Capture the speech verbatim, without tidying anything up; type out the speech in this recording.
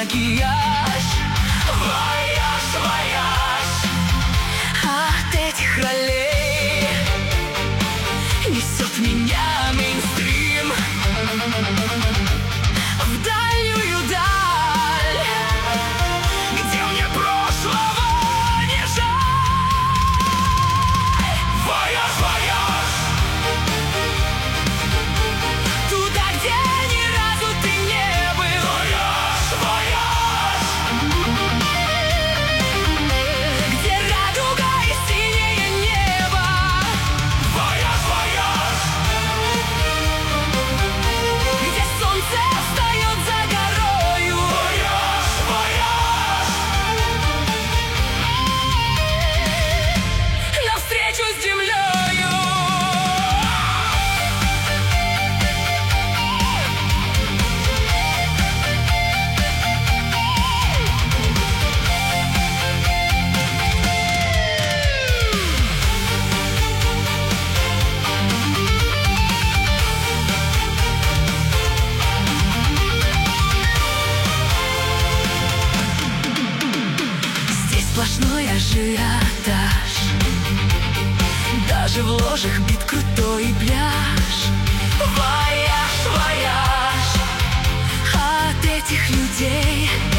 макияж. Вояж, вояж. От этих ролей несет меня мейнстрим в дальнюю даль, где мне прошлого не жаль. Вояж, вояж. Туда, где ни разу ты не был. Вояж, вояж. Где радуга и синее небо. Вояж, вояж. Где солнце встает за горою. Вояж, вояж. Навстречу с землею. Здесь сплошной ажиотаж, даже в ложах бит крутой пляж. Вояж, вояж. От этих людей